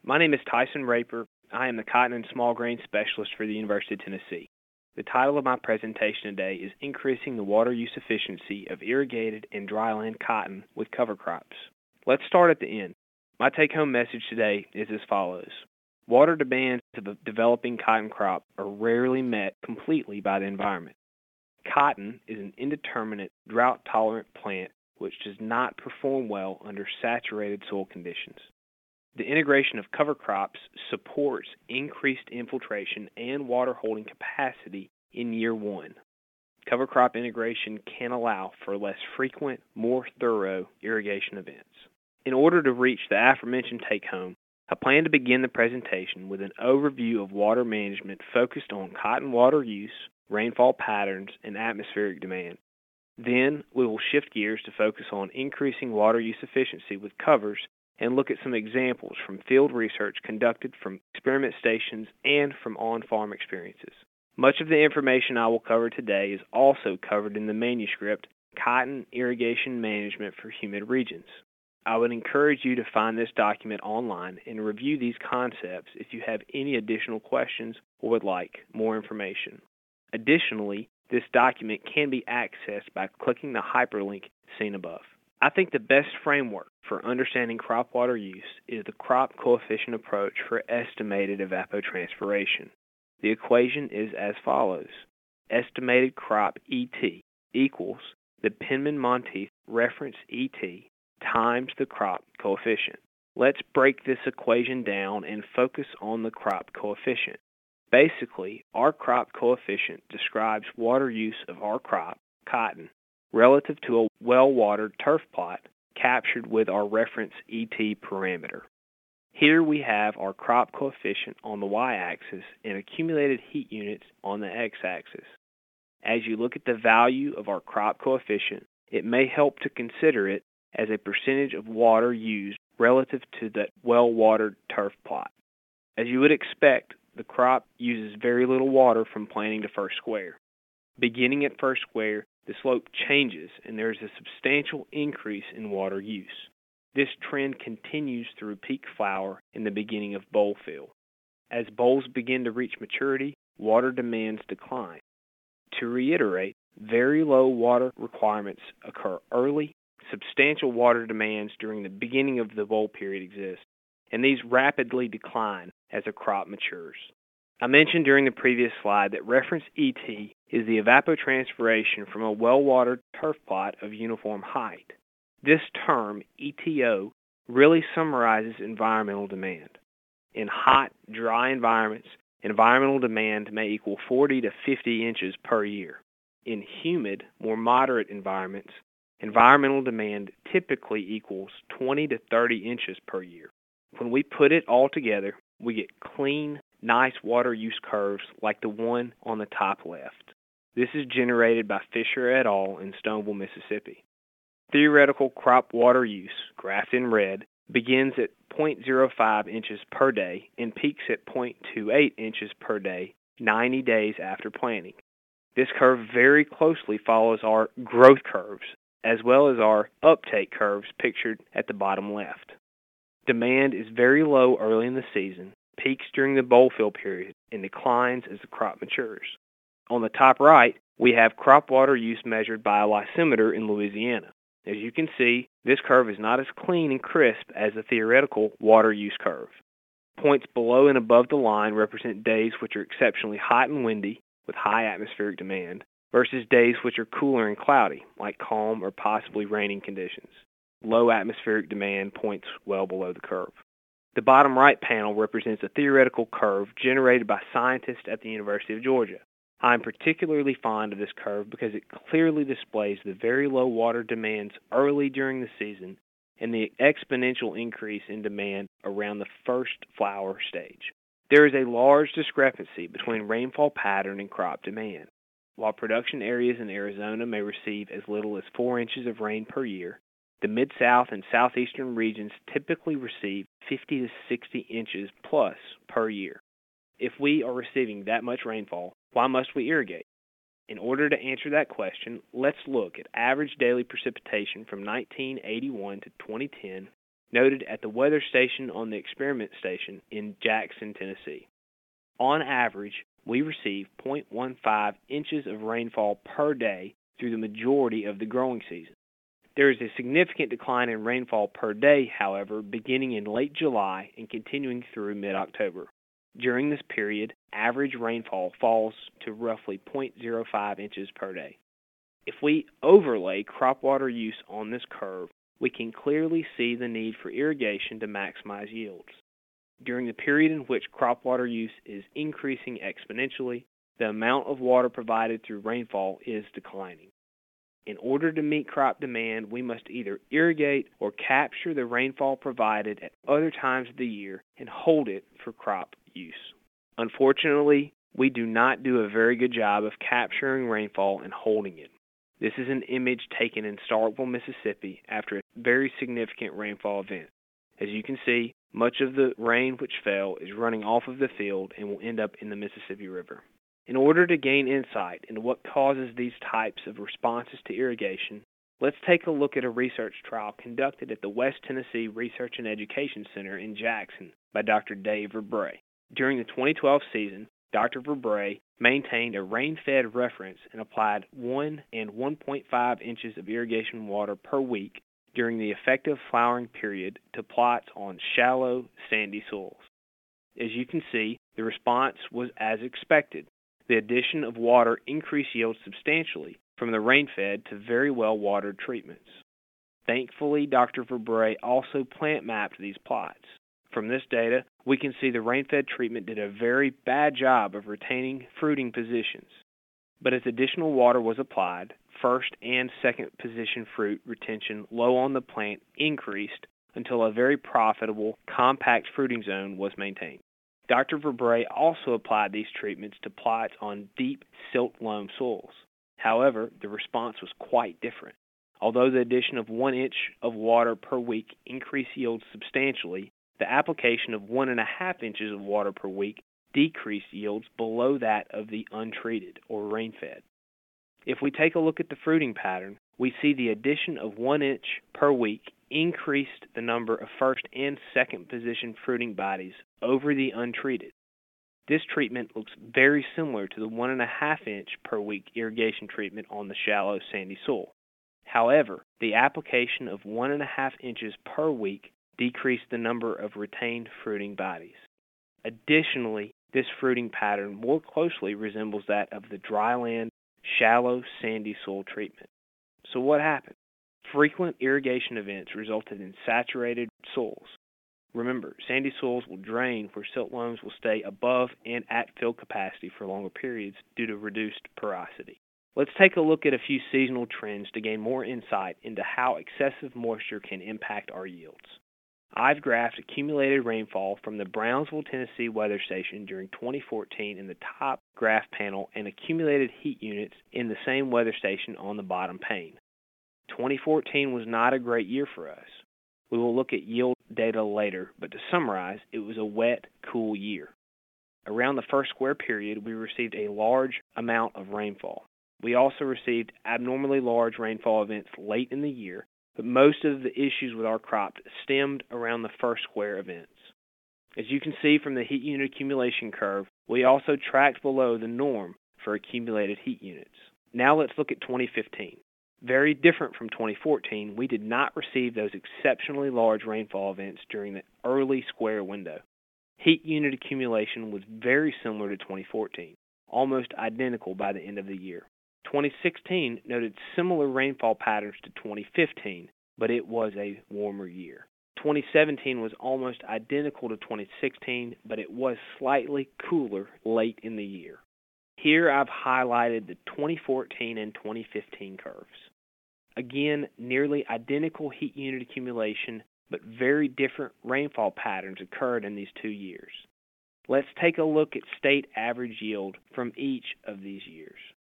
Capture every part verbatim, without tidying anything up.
My name is Tyson Raper. I am the Cotton and Small Grain Specialist for the University of Tennessee. The title of my presentation today is Increasing the Water Use Efficiency of Irrigated and Dryland Cotton with Cover Crops. Let's start at the end. My take-home message today is as follows. Water demands of a developing cotton crop are rarely met completely by the environment. Cotton is an indeterminate, drought-tolerant plant which does not perform well under saturated soil conditions. The integration of cover crops supports increased infiltration and water holding capacity in year one. Cover crop integration can allow for less frequent, more thorough irrigation events. In order to reach the aforementioned take-home, I plan to begin the presentation with an overview of water management focused on cotton water use, rainfall patterns, and atmospheric demand. Then, we will shift gears to focus on increasing water use efficiency with covers and look at some examples from field research conducted from experiment stations and from on-farm experiences. Much of the information I will cover today is also covered in the manuscript, Cotton Irrigation Management for Humid Regions. I would encourage you to find this document online and review these concepts if you have any additional questions or would like more information. Additionally, this document can be accessed by clicking the hyperlink seen above. I think the best framework for understanding crop water use is the crop coefficient approach for estimated evapotranspiration. The equation is as follows. Estimated crop E T equals the Penman-Monteith reference E T times the crop coefficient. Let's break this equation down and focus on the crop coefficient. Basically, our crop coefficient describes water use of our crop, cotton, relative to a well-watered turf plot captured with our reference E T parameter. Here we have our crop coefficient on the y-axis and accumulated heat units on the x-axis. As you look at the value of our crop coefficient, it may help to consider it as a percentage of water used relative to the well-watered turf plot. As you would expect, the crop uses very little water from planting to first square. Beginning at first square, the slope changes and there is a substantial increase in water use. This trend continues through peak flower in the beginning of boll fill. As bolls begin to reach maturity, water demands decline. To reiterate, very low water requirements occur early. Substantial water demands during the beginning of the boll period exist, and these rapidly decline as a crop matures. I mentioned during the previous slide that reference E T is the evapotranspiration from a well-watered turf plot of uniform height. This term, E T O, really summarizes environmental demand. In hot, dry environments, environmental demand may equal forty to fifty inches per year. In humid, more moderate environments, environmental demand typically equals twenty to thirty inches per year. When we put it all together, we get clean, nice water use curves like the one on the top left. This is generated by Fisher et al. In Stoneville, Mississippi. Theoretical crop water use, graphed in red, begins at zero point zero five inches per day and peaks at zero point two eight inches per day ninety days after planting. This curve very closely follows our growth curves, as well as our uptake curves pictured at the bottom left. Demand is very low early in the season, peaks during the boll fill period, and declines as the crop matures. On the top right, we have crop water use measured by a lysimeter in Louisiana. As you can see, this curve is not as clean and crisp as the theoretical water use curve. Points below and above the line represent days which are exceptionally hot and windy, with high atmospheric demand, versus days which are cooler and cloudy, like calm or possibly raining conditions. Low atmospheric demand points well below the curve. The bottom right panel represents a theoretical curve generated by scientists at the University of Georgia. I am particularly fond of this curve because it clearly displays the very low water demands early during the season and the exponential increase in demand around the first flower stage. There is a large discrepancy between rainfall pattern and crop demand. While production areas in Arizona may receive as little as four inches of rain per year, the Mid-South and Southeastern regions typically receive fifty to sixty inches plus per year. If we are receiving that much rainfall, why must we irrigate? In order to answer that question, let's look at average daily precipitation from nineteen eighty-one to twenty ten noted at the weather station on the experiment station in Jackson, Tennessee. On average, we receive zero point one five inches of rainfall per day through the majority of the growing season. There is a significant decline in rainfall per day, however, beginning in late July and continuing through mid-October. During this period, average rainfall falls to roughly zero point zero five inches per day. If we overlay crop water use on this curve, we can clearly see the need for irrigation to maximize yields. During the period in which crop water use is increasing exponentially, the amount of water provided through rainfall is declining. In order to meet crop demand, we must either irrigate or capture the rainfall provided at other times of the year and hold it for crop use. Unfortunately, we do not do a very good job of capturing rainfall and holding it. This is an image taken in Starkville, Mississippi after a very significant rainfall event. As you can see, much of the rain which fell is running off of the field and will end up in the Mississippi River. In order to gain insight into what causes these types of responses to irrigation, let's take a look at a research trial conducted at the West Tennessee Research and Education Center in Jackson by Doctor Dave Verbrey. During the twenty twelve season, Doctor Verbrey maintained a rain-fed reference and applied one and one point five inches of irrigation water per week during the effective flowering period to plots on shallow, sandy soils. As you can see, the response was as expected. The addition of water increased yields substantially from the rain-fed to very well-watered treatments. Thankfully, Doctor Verbrey also plant mapped these plots. From this data, we can see the rain-fed treatment did a very bad job of retaining fruiting positions. But as additional water was applied, first and second position fruit retention low on the plant increased until a very profitable, compact fruiting zone was maintained. Doctor Verbrey also applied these treatments to plots on deep silt loam soils. However, the response was quite different. Although the addition of one inch of water per week increased yields substantially, the application of one and a half inches of water per week decreased yields below that of the untreated or rain-fed. If we take a look at the fruiting pattern, we see the addition of one inch per week increased the number of first and second position fruiting bodies over the untreated. This treatment looks very similar to the one and a half inch per week irrigation treatment on the shallow sandy soil. However, the application of one and a half inches per week decreased the number of retained fruiting bodies. Additionally, this fruiting pattern more closely resembles that of the dryland, shallow sandy soil treatment. So what happened? Frequent irrigation events resulted in saturated soils. Remember, sandy soils will drain where silt loams will stay above and at fill capacity for longer periods due to reduced porosity. Let's take a look at a few seasonal trends to gain more insight into how excessive moisture can impact our yields. I've graphed accumulated rainfall from the Brownsville, Tennessee weather station during twenty fourteen in the top graph panel and accumulated heat units in the same weather station on the bottom pane. twenty fourteen was not a great year for us. We will look at yield data later, but to summarize, it was a wet, cool year. Around the first square period, we received a large amount of rainfall. We also received abnormally large rainfall events late in the year, but most of the issues with our crops stemmed around the first square events. As you can see from the heat unit accumulation curve, we also tracked below the norm for accumulated heat units. Now let's look at twenty fifteen. Very different from twenty fourteen, we did not receive those exceptionally large rainfall events during the early square window. Heat unit accumulation was very similar to twenty fourteen, almost identical by the end of the year. twenty sixteen noted similar rainfall patterns to twenty fifteen, but it was a warmer year. twenty seventeen was almost identical to twenty sixteen, but it was slightly cooler late in the year. Here I've highlighted the twenty fourteen and twenty fifteen curves. Again, nearly identical heat unit accumulation, but very different rainfall patterns occurred in these two years. Let's take a look at state average yield from each of these years.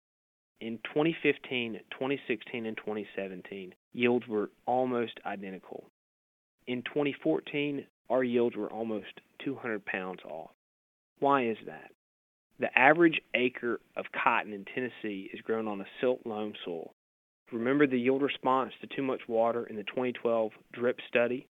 In twenty fifteen, twenty sixteen, and twenty seventeen, yields were almost identical. In twenty fourteen, our yields were almost two hundred pounds off. Why is that? The average acre of cotton in Tennessee is grown on a silt loam soil. Remember the yield response to too much water in the twenty twelve drip study?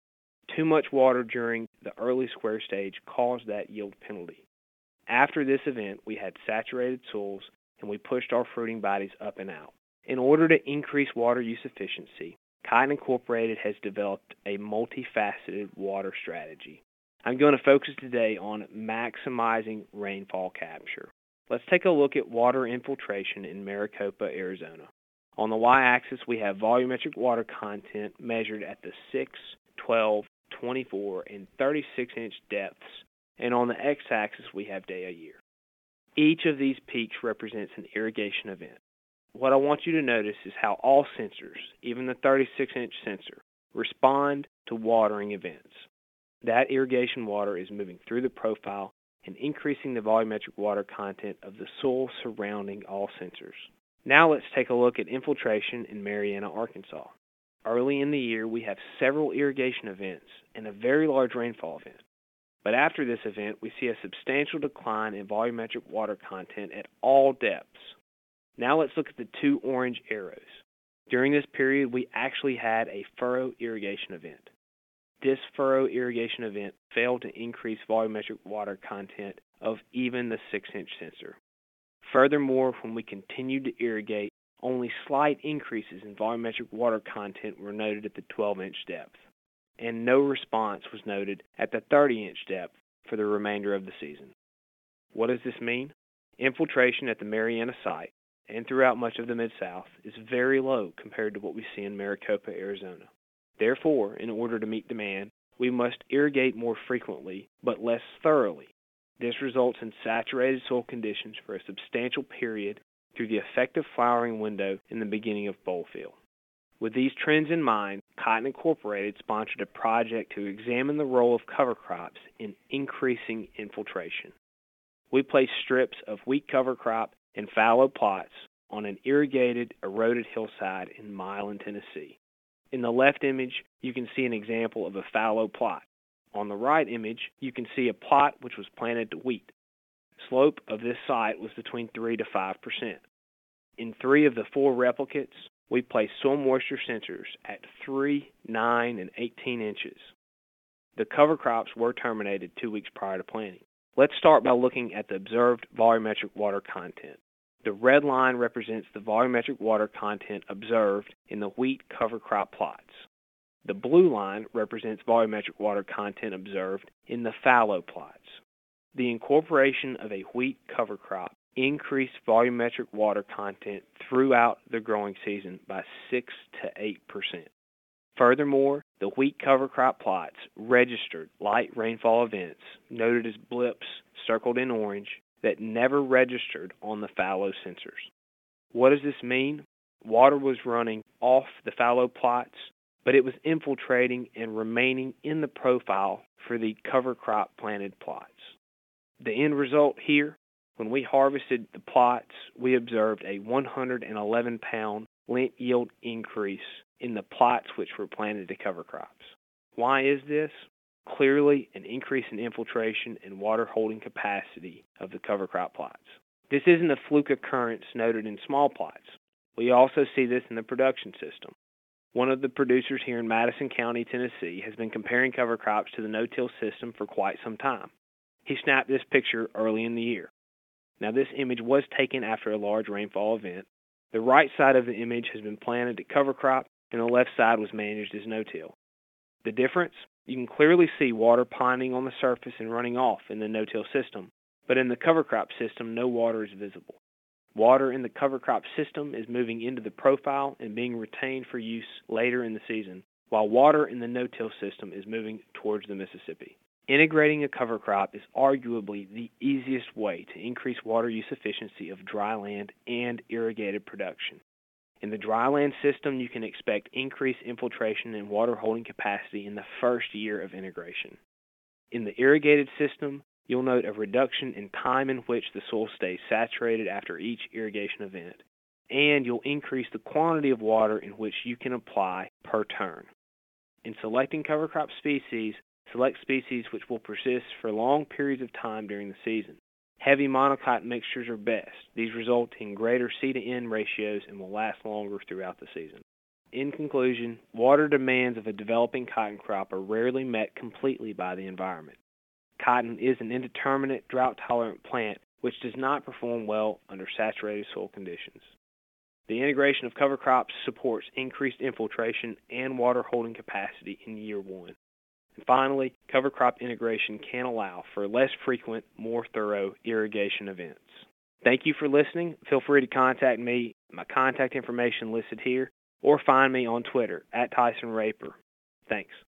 Too much water during the early square stage caused that yield penalty. After this event, we had saturated soils and we pushed our fruiting bodies up and out. In order to increase water use efficiency, Cotton Incorporated has developed a multifaceted water strategy. I'm going to focus today on maximizing rainfall capture. Let's take a look at water infiltration in Maricopa, Arizona. On the y-axis, we have volumetric water content measured at the six, twelve, twenty-four, and thirty-six inch depths, and on the x-axis, we have day a year. Each of these peaks represents an irrigation event. What I want you to notice is how all sensors, even the thirty-six inch sensor, respond to watering events. That irrigation water is moving through the profile and increasing the volumetric water content of the soil surrounding all sensors. Now let's take a look at infiltration in Marianna, Arkansas. Early in the year, we have several irrigation events and a very large rainfall event. But after this event, we see a substantial decline in volumetric water content at all depths. Now let's look at the two orange arrows. During this period, we actually had a furrow irrigation event. This furrow irrigation event failed to increase volumetric water content of even the six inch sensor. Furthermore, when we continued to irrigate, only slight increases in volumetric water content were noted at the twelve inch depth, and no response was noted at the thirty inch depth for the remainder of the season. What does this mean? Infiltration at the Marianna site and throughout much of the Mid-South is very low compared to what we see in Maricopa, Arizona. Therefore, in order to meet demand, we must irrigate more frequently but less thoroughly. This results in saturated soil conditions for a substantial period through the effective flowering window in the beginning of boll field. With these trends in mind, Cotton Incorporated sponsored a project to examine the role of cover crops in increasing infiltration. We placed strips of wheat cover crop and fallow plots on an irrigated, eroded hillside in Milan, Tennessee. In the left image, you can see an example of a fallow plot. On the right image, you can see a plot which was planted to wheat. Slope of this site was between three to five percent. In three of the four replicates, we placed soil moisture sensors at three, nine, and eighteen inches. The cover crops were terminated two weeks prior to planting. Let's start by looking at the observed volumetric water content. The red line represents the volumetric water content observed in the wheat cover crop plots. The blue line represents volumetric water content observed in the fallow plots. The incorporation of a wheat cover crop increased volumetric water content throughout the growing season by six to eight percent. Furthermore, the wheat cover crop plots registered light rainfall events, noted as blips circled in orange, that never registered on the fallow sensors. What does this mean? Water was running off the fallow plots, but it was infiltrating and remaining in the profile for the cover crop planted plots. The end result here, when we harvested the plots, we observed a one hundred eleven pound lint yield increase in the plots which were planted to cover crops. Why is this? Clearly, an increase in infiltration and water holding capacity of the cover crop plots. This isn't a fluke occurrence noted in small plots. We also see this in the production system. One of the producers here in Madison County, Tennessee, has been comparing cover crops to the no-till system for quite some time. He snapped this picture early in the year. Now, this image was taken after a large rainfall event. The right side of the image has been planted to cover crop, and the left side was managed as no-till. The difference? You can clearly see water ponding on the surface and running off in the no-till system, but in the cover crop system, no water is visible. Water in the cover crop system is moving into the profile and being retained for use later in the season, while water in the no-till system is moving towards the Mississippi. Integrating a cover crop is arguably the easiest way to increase water use efficiency of dry land and irrigated production. In the dry land system, you can expect increased infiltration and water holding capacity in the first year of integration. In the irrigated system, you'll note a reduction in time in which the soil stays saturated after each irrigation event, and you'll increase the quantity of water in which you can apply per turn. In selecting cover crop species, select species which will persist for long periods of time during the season. Heavy monocot mixtures are best. These result in greater C to N ratios and will last longer throughout the season. In conclusion, water demands of a developing cotton crop are rarely met completely by the environment. Cotton is an indeterminate, drought-tolerant plant which does not perform well under saturated soil conditions. The integration of cover crops supports increased infiltration and water holding capacity in year one. And finally, cover crop integration can allow for less frequent, more thorough irrigation events. Thank you for listening. Feel free to contact me. My contact information listed here, or find me on Twitter at Tyson Raper. Thanks.